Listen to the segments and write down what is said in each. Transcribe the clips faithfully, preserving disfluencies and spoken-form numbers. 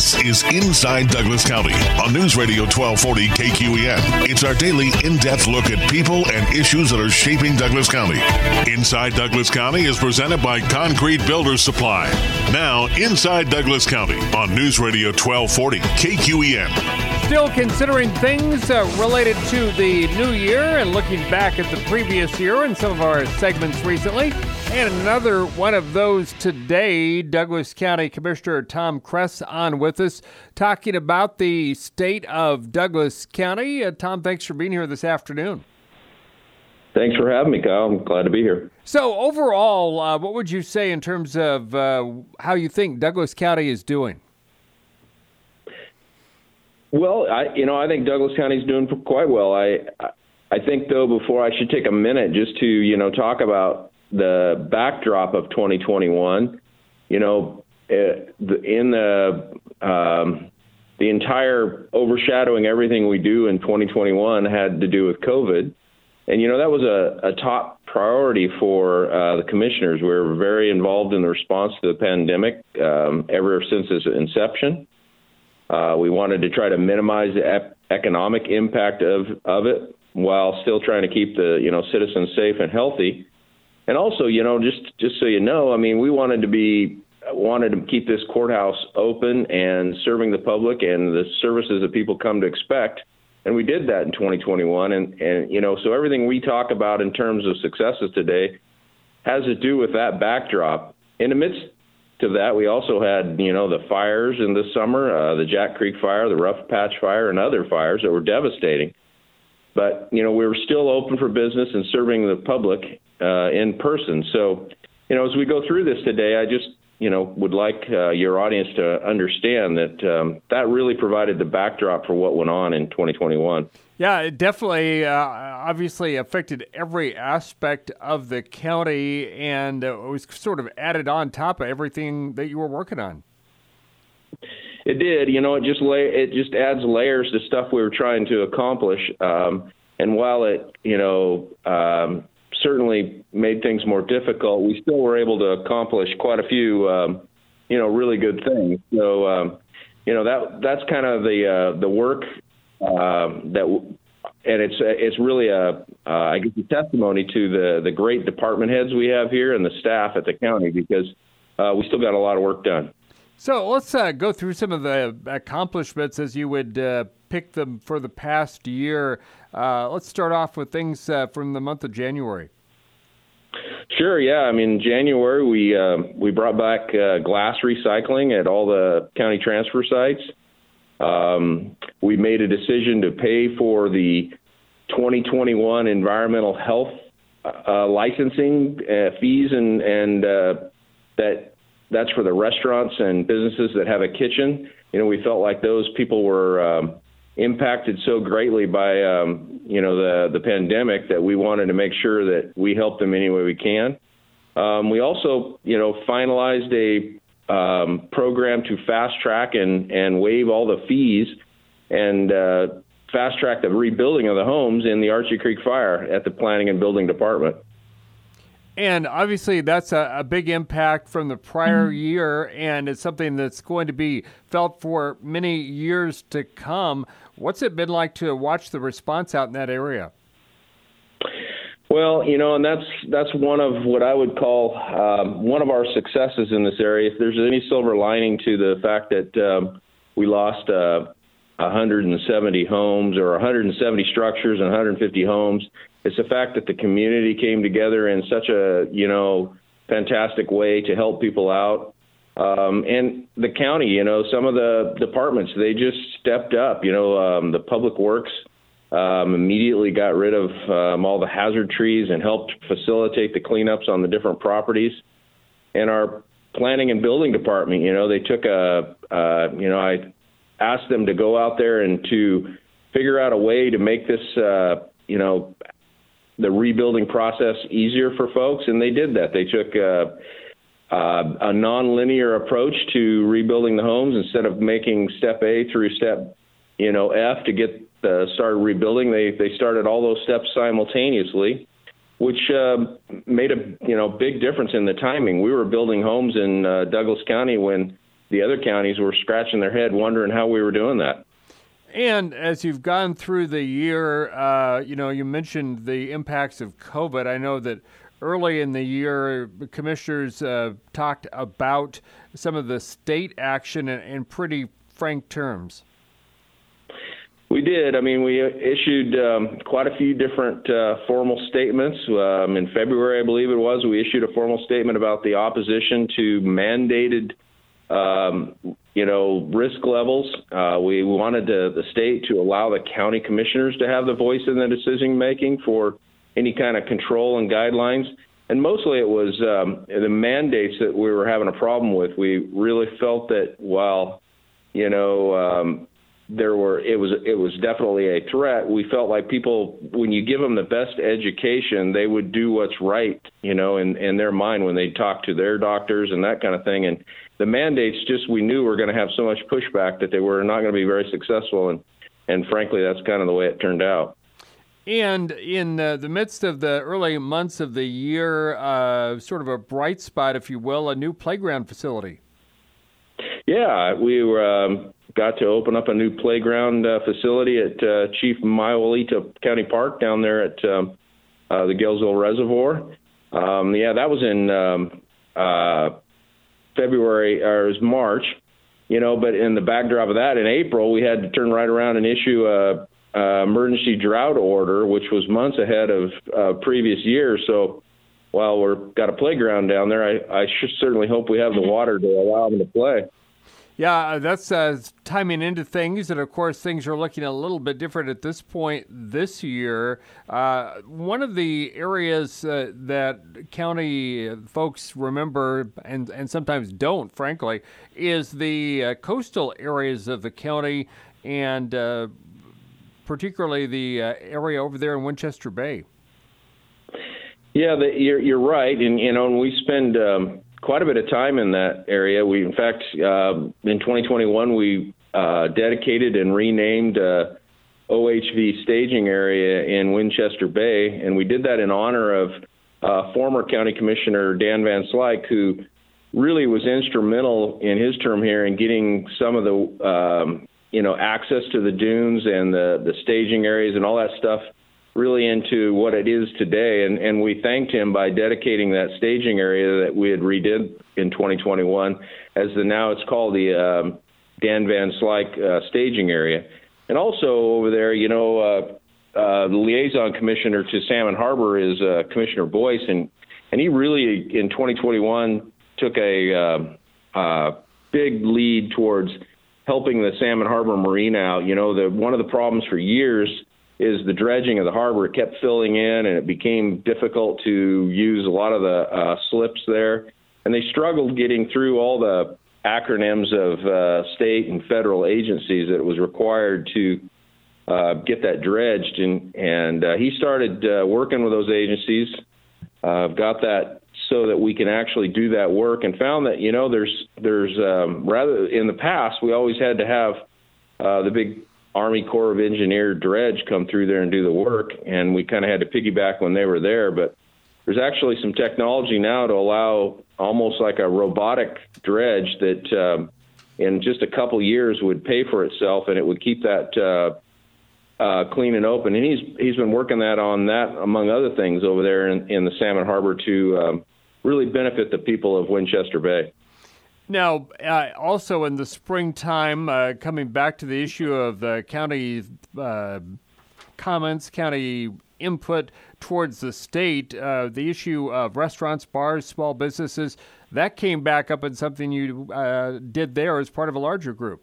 This is Inside Douglas County on News Radio twelve forty K Q E N. It's our daily in-depth look at people and issues that are shaping Douglas County. Inside Douglas County is presented by Concrete Builders Supply. Now, Inside Douglas County on News Radio twelve forty K Q E N. Still considering things uh, related to the new year and looking back at the previous year in some of our segments recently. And another one of those today, Douglas County Commissioner Tom Kress on with us, talking about the state of Douglas County. Uh, Tom, thanks for being here this afternoon. Thanks for having me, Kyle. I'm glad to be here. So overall, uh, what would you say in terms of uh, how you think Douglas County is doing? Well, I, you know, I think Douglas County is doing quite well. I, I think, though, before I should take a minute just to, you know, talk about the backdrop of twenty twenty-one. You know, in the um, the entire overshadowing everything we do in twenty twenty-one had to do with COVID, and you know that was a, a top priority for uh, the commissioners. We were very involved in the response to the pandemic um, ever since its inception. Uh, we wanted to try to minimize the ep- economic impact of, of it while still trying to keep the, you know, citizens safe and healthy. And also, you know, just, just so you know, I mean, we wanted to be, wanted to keep this courthouse open and serving the public and the services that people come to expect. And we did that in twenty twenty-one. And, and, you know, so everything we talk about in terms of successes today has to do with that backdrop. In the midst to that, we also had, you know, the fires in the summer, uh, the Jack Creek fire, the Rough Patch fire, and other fires that were devastating. But, you know, we were still open for business and serving the public uh, in person. So, you know, as we go through this today, I just, you know, would like uh, your audience to understand that um, that really provided the backdrop for what went on in twenty twenty-one. Yeah, it definitely uh, obviously affected every aspect of the county, and uh, it was sort of added on top of everything that you were working on. It did. You know, it just lay, it just adds layers to stuff we were trying to accomplish. Um, and while it, you know, um, certainly made things more difficult, we still were able to accomplish quite a few, um, you know, really good things. So, um, you know, that that's kind of the uh, the work um, that, w- and it's it's really a uh, I guess a testimony to the the great department heads we have here and the staff at the county, because uh, we still got a lot of work done. So let's uh, go through some of the accomplishments as you would uh, pick them for the past year. Uh, let's start off with things uh, from the month of January. Sure, yeah. I mean, January we uh, we brought back uh, glass recycling at all the county transfer sites. Um, we made a decision to pay for the twenty twenty-one environmental health uh, licensing uh, fees, and and uh, that. That's for the restaurants and businesses that have a kitchen. You know, we felt like those people were um, impacted so greatly by, um, you know, the, the pandemic that we wanted to make sure that we help them any way we can. Um, we also, you know, finalized a um, program to fast track and, and waive all the fees and uh, fast track the rebuilding of the homes in the Archie Creek fire at the Planning and Building Department. And obviously that's a, a big impact from the prior year, and it's something that's going to be felt for many years to come. What's it been like to watch the response out in that area? Well, you know, and that's that's one of what I would call um, one of our successes in this area. If there's any silver lining to the fact that um, we lost uh, one hundred seventy homes or one hundred seventy structures and one hundred fifty homes, it's the fact that the community came together in such a, you know, fantastic way to help people out. Um, and the county, you know, some of the departments, they just stepped up. You know, um, the Public Works um, immediately got rid of um, all the hazard trees and helped facilitate the cleanups on the different properties. And our Planning and Building Department, you know, they took a, uh, you know, I asked them to go out there and to figure out a way to make this, uh, you know, the rebuilding process easier for folks, and they did that. They took uh, uh, a non-linear approach to rebuilding the homes. Instead of making step A through step, you know, F to get uh, started rebuilding, they they started all those steps simultaneously, which uh, made a you know big difference in the timing. We were building homes in uh, Douglas County when the other counties were scratching their head wondering how we were doing that. And as you've gone through the year, uh, you know, you mentioned the impacts of COVID. I know that early in the year, the commissioners uh, talked about some of the state action in, in pretty frank terms. We did. I mean, we issued um, quite a few different uh, formal statements. Um, in February, I believe it was, we issued a formal statement about the opposition to mandated Um, you know, risk levels. Uh, we wanted to, the state to allow the county commissioners to have the voice in the decision making for any kind of control and guidelines. And mostly it was um, the mandates that we were having a problem with. We really felt that while, you know, um, there were, it was, it was definitely a threat. We felt like people, when you give them the best education, they would do what's right, you know, in, in their mind when they talk to their doctors and that kind of thing. And the mandates just, we knew were going to have so much pushback that they were not going to be very successful. And, and frankly, that's kind of the way it turned out. And in uh, the midst of the early months of the year, uh, sort of a bright spot, if you will, a new playground facility. Yeah, we were, um, got to open up a new playground uh, facility at uh, Chief Maiwalita County Park down there at um, uh, the Galesville Reservoir. Um, yeah, that was in um, uh, February, or it was March, you know, but in the backdrop of that, in April, we had to turn right around and issue a, a emergency drought order, which was months ahead of uh, previous years. So while we've got a playground down there, I, I should certainly hope we have the water to allow them to play. Yeah, that's uh, timing into things, and of course things are looking a little bit different at this point this year. Uh, one of the areas uh, that county folks remember, and, and sometimes don't, frankly, is the uh, coastal areas of the county, and uh, particularly the uh, area over there in Winchester Bay. Yeah, the, you're, you're right, and you know, and we spend um, quite a bit of time in that area. We, in fact, uh, in twenty twenty-one, we uh, dedicated and renamed uh, O H V staging area in Winchester Bay, and we did that in honor of uh, former County Commissioner Dan Van Slyke, who really was instrumental in his term here in getting some of the, um, you know, access to the dunes and the, the staging areas and all that stuff really into what it is today. And, and we thanked him by dedicating that staging area that we had redid in twenty twenty-one as the, now it's called the um, Dan Van Slyke uh, staging area. And also over there, you know, uh, uh, the liaison commissioner to Salmon Harbor is uh, Commissioner Boyce. And, and he really, in twenty twenty-one, took a uh, uh, big lead towards helping the Salmon Harbor Marina out. You know, the, one of the problems for years is the dredging of the harbor. It kept filling in, and it became difficult to use a lot of the uh, slips there. And they struggled getting through all the acronyms of uh, state and federal agencies that it was required to uh, get that dredged. And, and uh, he started uh, working with those agencies, uh, got that so that we can actually do that work, and found that, you know, there's, there's um, rather in the past, we always had to have uh, the big Army Corps of Engineer dredge come through there and do the work, and we kind of had to piggyback when they were there. But there's actually some technology now to allow almost like a robotic dredge that um, in just a couple years would pay for itself, and it would keep that uh, uh, clean and open. And he's he's been working that on that, among other things, over there in, in the Salmon Harbor to um, really benefit the people of Winchester Bay. Now, uh, also in the springtime, uh, coming back to the issue of the county uh, comments, county input towards the state, uh, the issue of restaurants, bars, small businesses, that came back up in something you uh, did there as part of a larger group.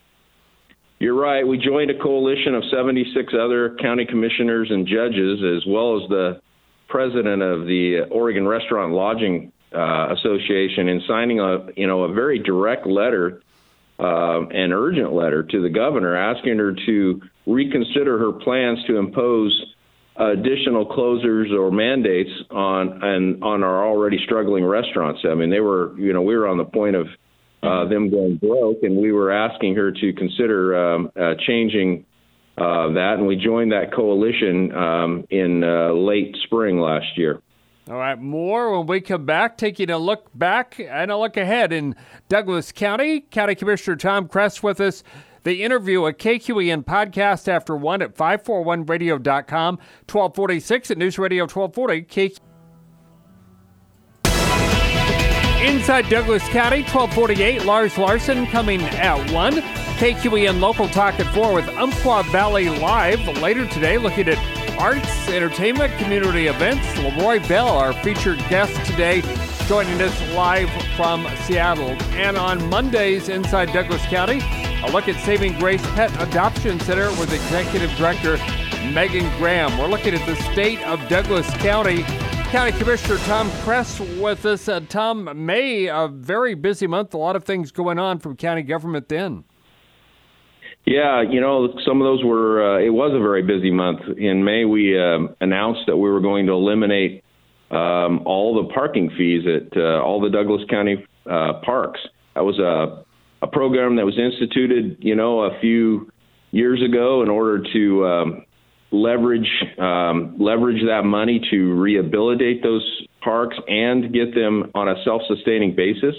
You're right. We joined a coalition of seventy-six other county commissioners and judges, as well as the president of the Oregon Restaurant Lodging Uh, Association, in signing a you know a very direct letter, uh, an urgent letter to the governor, asking her to reconsider her plans to impose additional closures or mandates on and on our already struggling restaurants. I mean, they were you know we were on the point of uh, them going broke, and we were asking her to consider um, uh, changing uh, that. And we joined that coalition um, in uh, late spring last year. All right, more when we come back, taking a look back and a look ahead in Douglas County. County Commissioner Tom Kress with us. The interview at K Q E N Podcast after one at five forty-one radio dot com, twelve forty-six at News Radio twelve forty. K- Inside Douglas County, twelve forty-eight, Lars Larson coming at one. K Q E N Local Talk at four with Umpqua Valley Live later today, looking at arts, entertainment, community events. Leroy Bell, our featured guest today, joining us live from Seattle. And on Mondays inside Douglas County, a look at Saving Grace Pet Adoption Center with Executive Director Megan Graham. We're looking at the state of Douglas County. County Commissioner Tom Kress with us. Uh, Tom, May, a very busy month, a lot of things going on from county government then. Yeah, you know, some of those were, uh, it was a very busy month. In May, we uh, announced that we were going to eliminate um, all the parking fees at uh, all the Douglas County uh, parks. That was a, a program that was instituted, you know, a few years ago in order to um, leverage um, leverage that money to rehabilitate those parks and get them on a self-sustaining basis.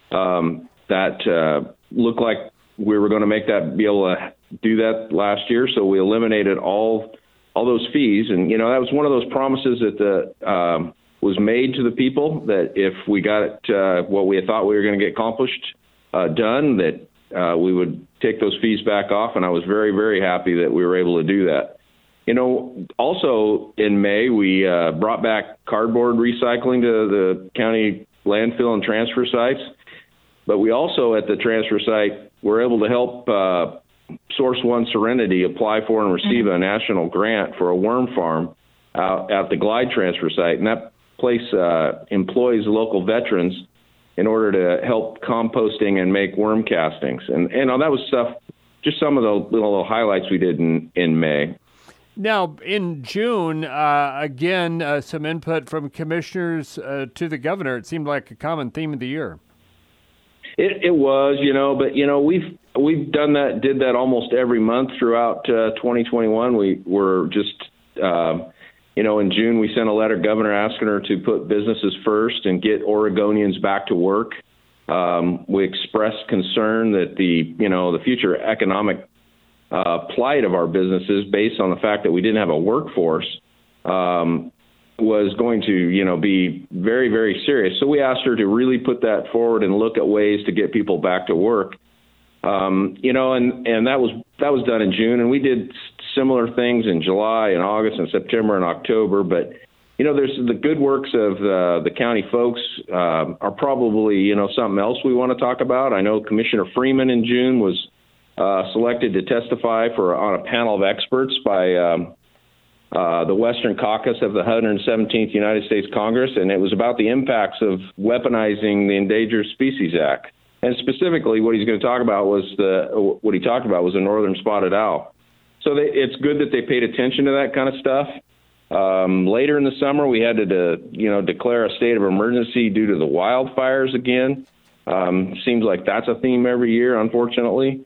Um, that uh, looked like we were going to make that be able to do that last year, so we eliminated all all those fees. And you know, that was one of those promises that the um, was made to the people, that if we got it, uh, what we thought we were going to get accomplished uh, done, that uh, we would take those fees back off. And I was very, very happy that we were able to do that. You know, also in May, we uh, brought back cardboard recycling to the county landfill and transfer sites. But we also, at the transfer site, were able to help uh, Source One Serenity apply for and receive a national grant for a worm farm out at the Glide transfer site. And that place uh, employs local veterans in order to help composting and make worm castings. And, and that was stuff, just some of the little highlights we did in, in May. Now, in June, uh, again, uh, some input from commissioners uh, to the governor. It seemed like a common theme of the year. It, it was, you know, but, you know, we've we've done that, did that almost every month throughout uh, twenty twenty-one. We were just, uh, you know, in June, we sent a letter, Governor, asking her to put businesses first and get Oregonians back to work. Um, we expressed concern that the, you know, the future economic uh, plight of our businesses, based on the fact that we didn't have a workforce, um, was going to, you know, be very, very serious. So we asked her to really put that forward and look at ways to get people back to work. Um, you know, and, and that was that was done in June, and we did similar things in July and August and September and October. But, you know, there's the good works of uh, the county folks uh, are probably, you know, something else we want to talk about. I know Commissioner Freeman in June was uh, selected to testify for on a panel of experts by um, Uh, the Western Caucus of the one hundred seventeenth United States Congress, and it was about the impacts of weaponizing the Endangered Species Act. And specifically, what he's going to talk about was the what he talked about was the northern spotted owl. So they, it's good that they paid attention to that kind of stuff. Um, later in the summer, we had to, de, you know, declare a state of emergency due to the wildfires again. Um, seems like that's a theme every year, unfortunately.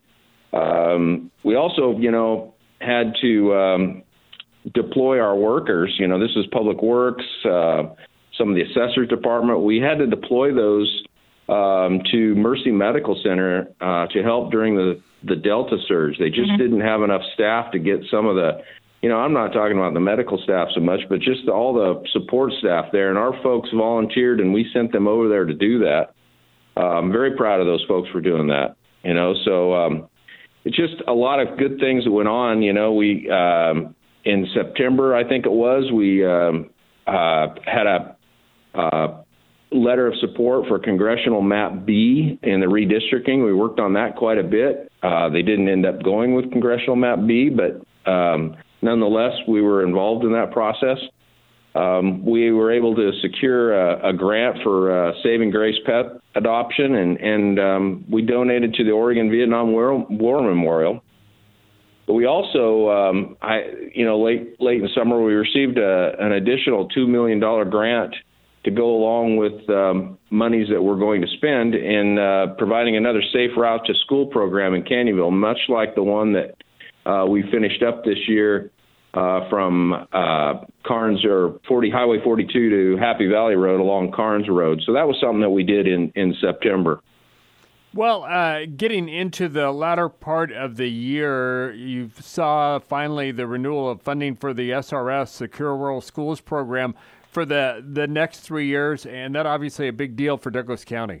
Um, we also, you know, had to um, deploy our workers. You know, this is Public Works, uh, some of the Assessor's Department. We had to deploy those um, to Mercy Medical Center uh, to help during the, the Delta surge. They just mm-hmm. didn't have enough staff to get some of the, you know, I'm not talking about the medical staff so much, but just the, all the support staff there. And our folks volunteered, and we sent them over there to do that. Uh, I'm very proud of those folks for doing that, you know. So um, it's just a lot of good things that went on. You know, we um, in September, I think it was, we um, uh, had a uh, letter of support for Congressional Map B in the redistricting. We worked on that quite a bit. Uh, they didn't end up going with Congressional Map B, but um, nonetheless, we were involved in that process. Um, we were able to secure a, a grant for uh, Saving Grace Pet Adoption, and, and um, we donated to the Oregon Vietnam War, War Memorial. But we also, um, I, you know, late late in summer, we received a, an additional two million dollars grant to go along with um, monies that we're going to spend in uh, providing another Safe Route to School program in Canyonville, much like the one that uh, we finished up this year uh, from uh, Carnes or forty Highway forty-two to Happy Valley Road along Carnes Road. So that was something that we did in, in September. Well, uh, getting into the latter part of the year, you saw finally the renewal of funding for the S R S, Secure Rural Schools program, for the, the next three years, and that obviously a big deal for Douglas County.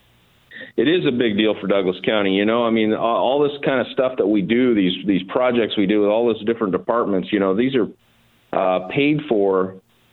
It is a big deal for Douglas County. You know, I mean, all this kind of stuff that we do, these these projects we do with all those different departments, you know, these are uh, paid for.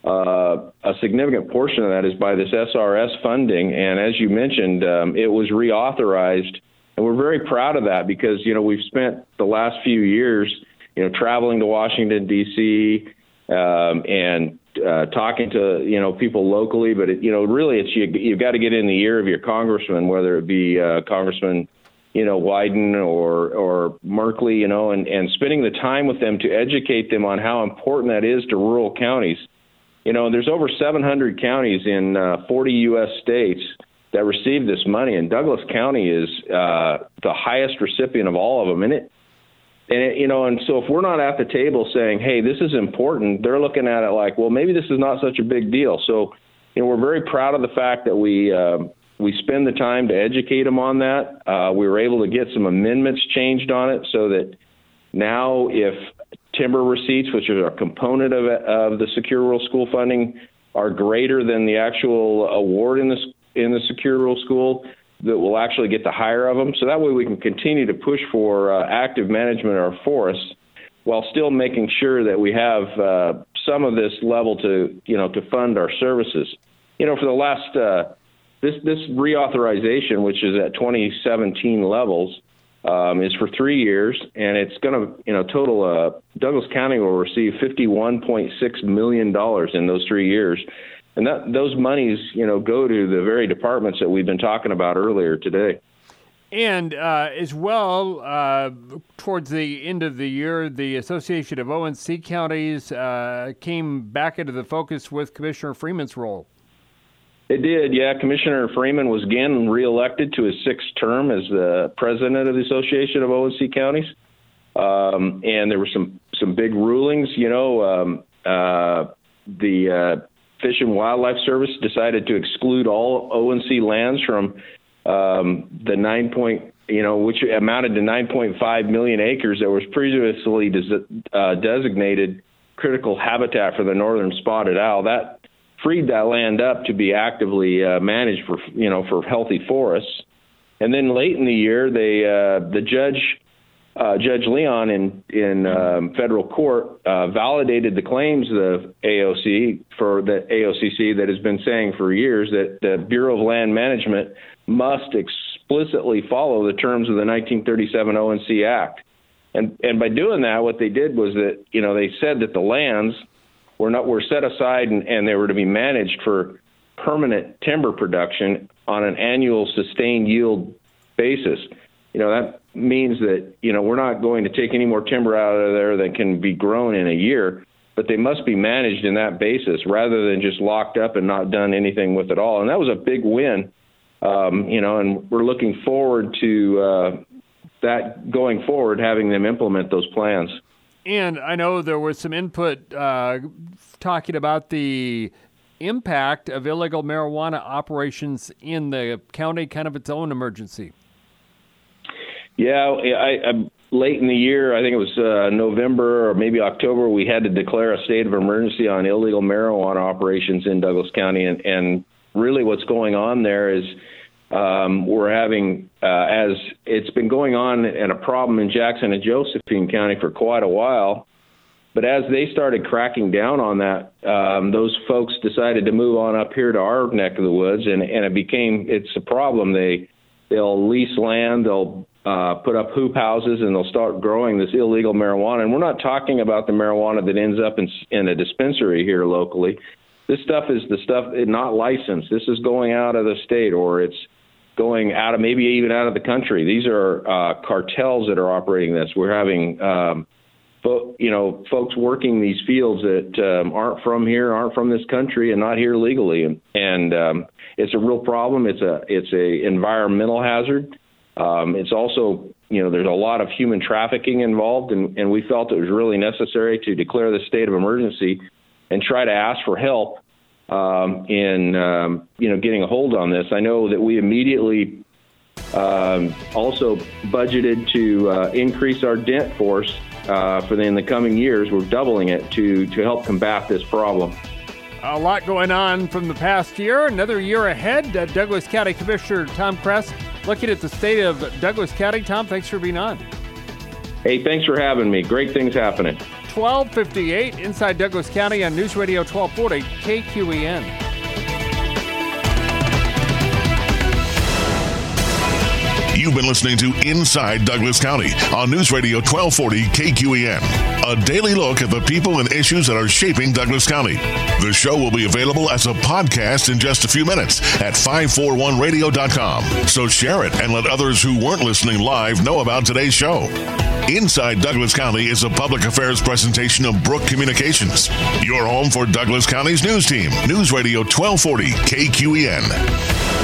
Uh, a significant portion of that is by this S R S funding. And as you mentioned, um, it was reauthorized. And we're very proud of that because, you know, we've spent the last few years, you know, traveling to Washington, D C, um, and uh, talking to, you know, people locally. But, it, you know, really, it's you, you've got to get in the ear of your congressman, whether it be uh, Congressman, you know, Wyden or or Merkley, you know, and, and spending the time with them to educate them on how important that is to rural counties. You know, there's over seven hundred counties in uh, forty U S states that receive this money, and Douglas County is uh, the highest recipient of all of them. And it, and it, you know, and so if we're not at the table saying, "Hey, this is important," they're looking at it like, "Well, maybe this is not such a big deal." So, you know, we're very proud of the fact that we uh, we spend the time to educate them on that. Uh, we were able to get some amendments changed on it so that now, if timber receipts, which are a component of, of the Secure Rural School funding, are greater than the actual award in the in the Secure Rural School, that we'll actually get the higher of them. So that way we can continue to push for uh, active management of our forests while still making sure that we have uh, some of this level to, you know, to fund our services. You know, for the last, uh, this, this reauthorization, which is at twenty seventeen levels, Um, is for three years, and it's going to, you know, total, uh, Douglas County will receive fifty-one point six million dollars in those three years. And that those monies, you know, go to the very departments that we've been talking about earlier today. And uh, as well, uh, towards the end of the year, the Association of O and C Counties uh, came back into the focus with Commissioner Freeman's role. It did, yeah. Commissioner Freeman was again reelected to his sixth term as the president of the Association of O and C Counties. Um, and there were some, some big rulings. You know, um, uh, the uh, Fish and Wildlife Service decided to exclude all O and C lands from um, the nine point, you know, which amounted to nine point five million acres that was previously des- uh, designated critical habitat for the northern spotted owl. That freed that land up to be actively uh, managed for, you know, for healthy forests. And then late in the year, they uh, the judge, uh, Judge Leon in in um, federal court, uh, validated the claims of A O C for the A O C C that has been saying for years that the Bureau of Land Management must explicitly follow the terms of the nineteen thirty-seven O and C Act. And and by doing that, what they did was that, you know, they said that the lands were not were set aside and, and they were to be managed for permanent timber production on an annual sustained yield basis. You know, that means that, you know, we're not going to take any more timber out of there that can be grown in a year, but they must be managed in that basis rather than just locked up and not done anything with it all. And that was a big win, um, you know, and we're looking forward to uh, that going forward, having them implement those plans. And I know there was some input uh, talking about the impact of illegal marijuana operations in the county, kind of its own emergency. Yeah, I, I, late in the year, I think it was uh, November or maybe October, we had to declare a state of emergency on illegal marijuana operations in Douglas County. And, and really what's going on there is Um, we're having, uh, as it's been going on and a problem in Jackson and Josephine County for quite a while, but as they started cracking down on that, um, those folks decided to move on up here to our neck of the woods, and, and it became, it's a problem. They, they'll lease land, they'll uh, put up hoop houses, and they'll start growing this illegal marijuana. And we're not talking about the marijuana that ends up in, in a dispensary here locally. This stuff is the stuff not licensed. This is going out of the state, or it's going out of maybe even out of the country. These are uh, cartels that are operating this. We're having, um, fo- you know, folks working these fields that um, aren't from here, aren't from this country, and not here legally. And, and um, it's a real problem. It's a it's a environmental hazard. Um, it's also, you know, there's a lot of human trafficking involved, and, and we felt it was really necessary to declare the state of emergency and try to ask for help um, in, um, you know, getting a hold on this. I know that we immediately um, also budgeted to uh, increase our dent force uh, for the, in the coming years. We're doubling it to, to help combat this problem. A lot going on from the past year. Another year ahead. Uh, Douglas County Commissioner Tom Kress looking at the state of Douglas County. Tom, thanks for being on. Hey, thanks for having me. Great things happening. twelve fifty-eight Inside Douglas County on News Radio twelve forty K Q E N. You've been listening to Inside Douglas County on News Radio twelve forty K Q E N. A daily look at the people and issues that are shaping Douglas County. The show will be available as a podcast in just a few minutes at five forty-one radio dot com. So share it and let others who weren't listening live know about today's show. Inside Douglas County is a public affairs presentation of Brook Communications. Your home for Douglas County's news team. News Radio twelve forty K Q E N.